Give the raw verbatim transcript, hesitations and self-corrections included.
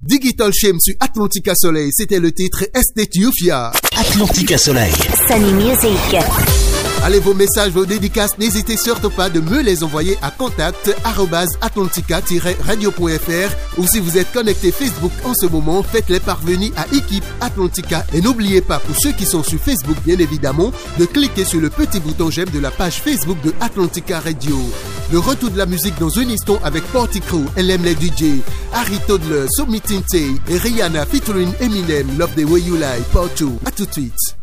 Digital Shame sur Atlantica Soleil, c'était le titre Estate Yufia. Atlantica Soleil. Sunny Music. Allez, vos messages, vos dédicaces, n'hésitez surtout pas de me les envoyer à contact arobase atlantica tiret radio point f r ou si vous êtes connecté Facebook en ce moment, faites-les parvenir à équipe Atlantica. Et n'oubliez pas, pour ceux qui sont sur Facebook, bien évidemment, de cliquer sur le petit bouton j'aime de la page Facebook de Atlantica Radio. Le retour de la musique dans un instant avec Party Crew, elle aime les D J, Harry Toddler, Somi Tinte et Rihanna featuring Eminem, Love the Way You Lie, Part deux. À tout de suite.